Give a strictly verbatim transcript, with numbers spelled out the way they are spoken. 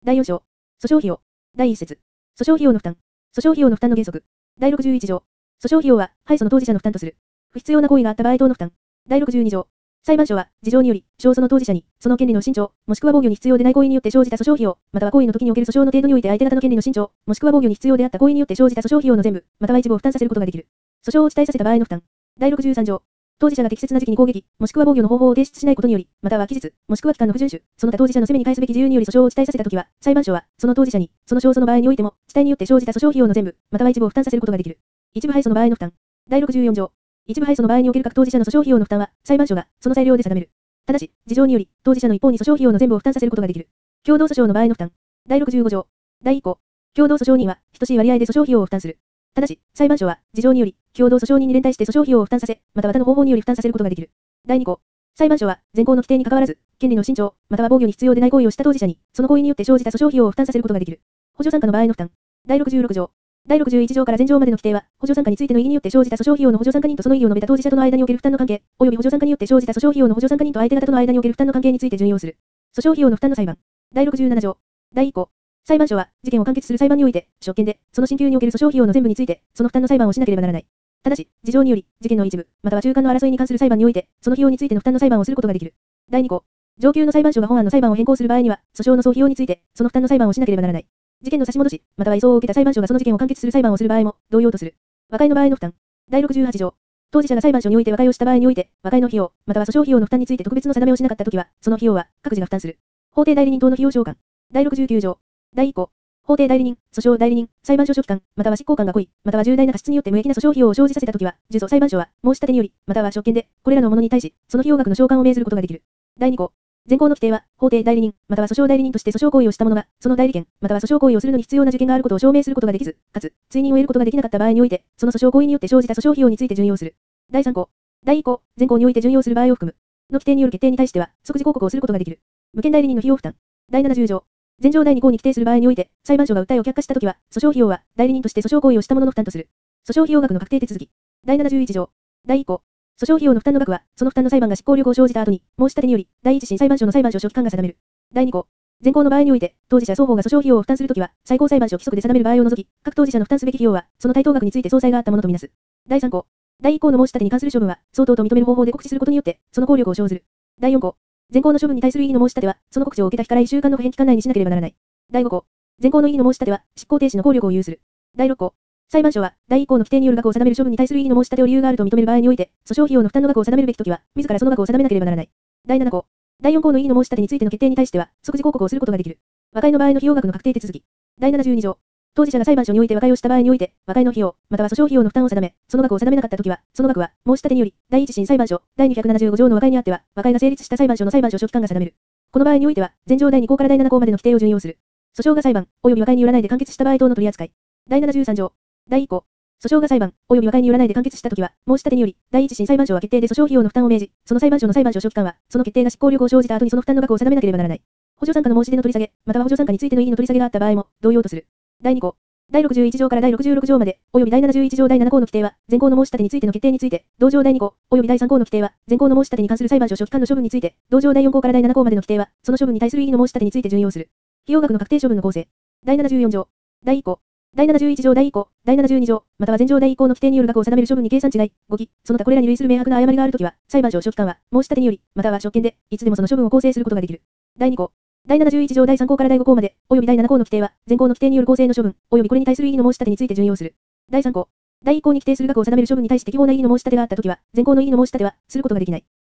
だいよん章。訴訟費用。だいいっ節。訴訟費用の負担。訴訟費用の負担の原則。だいろくじゅういち条。訴訟費用は、敗訴の当事者の負担とする。不必要な行為があった場合等の負担。だいろくじゅうに条。裁判所は、事情により、勝訴の当事者に、その権利の伸長、もしくは防御に必要でない行為によって生じた訴訟費用、または行為の時における訴訟の程度において相手方の権利の伸長、もしくは防御に必要であった行為によって生じた訴訟費用の全部、または一部を負担させることができる。訴訟を遅滞させた場合の負担。だいろくじゅうさん条。当事者が適切な時期に攻撃、もしくは防御の方法を提出しないことにより、または期日、もしくは期間の不遵守、その他当事者の責めに返すべき自由により訴訟を遅滞させたときは、裁判所は、その当事者に、その勝訴の場合においても、遅滞によって生じた訴訟費用の全部、または一部を負担させることができる。一部敗訴の場合の負担。だいろくじゅうよん条。一部敗訴の場合における各当事者の訴訟費用の負担は、裁判所が、その裁量で定める。ただし、事情により、当事者の一方に訴訟費用の全部を負担させることができる。共同訴訟の場合の負担。だいろくじゅうご条。だいいっ項。共同訴訟人は、等しい割合で訴訟費用を負担する。ただし、裁判所は、事情により、共同訴訟人に連帯して訴訟費用を負担させ、または他の方法により負担させることができる。だいに項。裁判所は、前項の規定に関わらず、権利の伸長、または防御に必要でない行為をした当事者に、その行為によって生じた訴訟費用を負担させることができる。補助参加の場合の負担。だいろくじゅうろく条。だいろくじゅういち条から前条までの規定は、補助参加についての異議によって生じた訴訟費用の補助参加人とその異議を述べた当事者との間における負担の関係、及び補助参加によって生じた訴訟費用の補助参加人と相手方との間における負担の関係について準用する。訴訟費用の負担の裁判。だいろくじゅうなな条。だいいっ項。裁判所は、事件を完結する裁判において、職権で、その進級における訴訟費用の全部について、その負担の裁判をしなければならない。ただし、事情により、事件の一部、または中間の争いに関する裁判において、その費用についての負担の裁判をすることができる。だいに項。上級の裁判所が本案の裁判を変更する場合には、訴訟の総費用について、その負担の裁判をしなければならない。事件の差し戻し、または移送を受けた裁判所がその事件を完結する裁判をする場合も、同様とする。和解の場合の負担。だいろくじゅうはち条。当事者が裁判所において和解をした場合において、和解の費用、または訴訟費用の負担について特別の定めをしなかったときは、その費用は、各自が負担する。法定代理人等の費用償還。だいろくじゅうきゅう条。だいいっ項。法定代理人、訴訟代理人、裁判所書記官、または執行官が故意、または重大な過失によって無益な訴訟費用を生じさせたときは、受訴裁判所は、申し立てにより、または職権で、これらのものに対し、その費用額の償還を命ずることができる。だいに項。前項の規定は、法定代理人、または訴訟代理人として訴訟行為をした者が、その代理権、または訴訟行為をするのに必要な受験があることを証明することができず、かつ、追認を得ることができなかった場合において、その訴訟行為によって生じた訴訟費用について準用する。だいさん項。だいいっ項、前項において準用する場合を含む。の規定による決定に対しては、即時抗告をすることができる。無権代理人の費用負担。だいななじゅう条。前条だいに項に規定する場合において、裁判所が訴えを却下したときは、訴訟費用は、代理人として訴訟行為をした者の負担とする。訴訟費用額の確定手続き。だいななじゅういち条。だいいっ項。訴訟費用の負担の額は、その負担の裁判が執行力を生じた後に、申し立てにより、第一審裁判所の裁判所書記官が定める。だいに項。前項の場合において、当事者双方が訴訟費用を負担するときは、最高裁判所規則で定める場合を除き、各当事者の負担すべき費用は、その対等額について相殺があったものとみなす。だいさん項。だいいっ項の申し立てに関する処分は、相当と認める方法で告知することによって、その効力を生ずる。だいよん項。前項の処分に対する異議の申し立ては、その告知を受けた日からいっしゅうかんの不返期間内にしなければならない。だいご項。前項の異議の申し立ては、執行停止の効力を有する。だいろっ項。裁判所は、だいいっ項の規定による額を定める処分に対する異議の申し立てを理由があると認める場合において、訴訟費用の負担の額を定めるべきときは、自らその額を定めなければならない。だいなな項。だいよん項の異議の申し立てについての決定に対しては、即時抗告をすることができる。和解の場合の費用額の確定手続き。だいななじゅうに条。当事者が裁判所において和解をした場合において、和解の費用、または訴訟費用の負担を定め、その額を定めなかったときは、その額は、申し立てにより、第一審裁判所、だいにひゃくななじゅうご条の和解にあっては、和解が成立した裁判所の裁判所書記官が定める。この場合においては、前条だいに項からだいなな項までの規定を準用する。訴訟が裁判、及び和解によらないで完結した場合等の取り扱い。だいななじゅうさん条。だいいっ項。訴訟が裁判、及び和解によらないで完結したときは、申し立てにより、第一審裁判所は決定で訴訟費用の負担を命じ、その裁判所の裁判所書記官は、その決定が執行力を生じた後にその負担の額を定めなければならない。補助参加の申し出の取り下げ、または補助参加についての異議の取り下げがあった場合も、同様とする。だいに項。だいろくじゅういち条からだいろくじゅうろく条まで、及びだいななじゅういち条だいなな項の規定は、前項の申し立てについての決定について、同条だいに項、及びだいさん項の規定は、前項の申し立てに関する裁判所書記官の処分について、同条だいよん項からだいなな項までの規定は、その処分に対する異議の申し立てについて準用する。費用額の確定処分の構成。だいななじゅうよん条。だいいっ項。だいななじゅういち条だいいっ項、だいななじゅうに条、または前条だいいっ項の規定による額を定める処分に計算違い、誤記、その他これらに類する明白な誤りがあるときは、裁判所書記官は、申し立てにより、または職権で、いつでもその処分を構成することができる。だいに項。だいななじゅういち条だいさん項からだいご項まで、及びだいなな項の規定は、前項の規定による構成の処分、及びこれに対する異議の申し立てについて準用する。だいさん項。だいいっ項に規定する額を定める処分に対して適法な異議の申し立てがあったときは、前項の異議の申し立ては、することができない。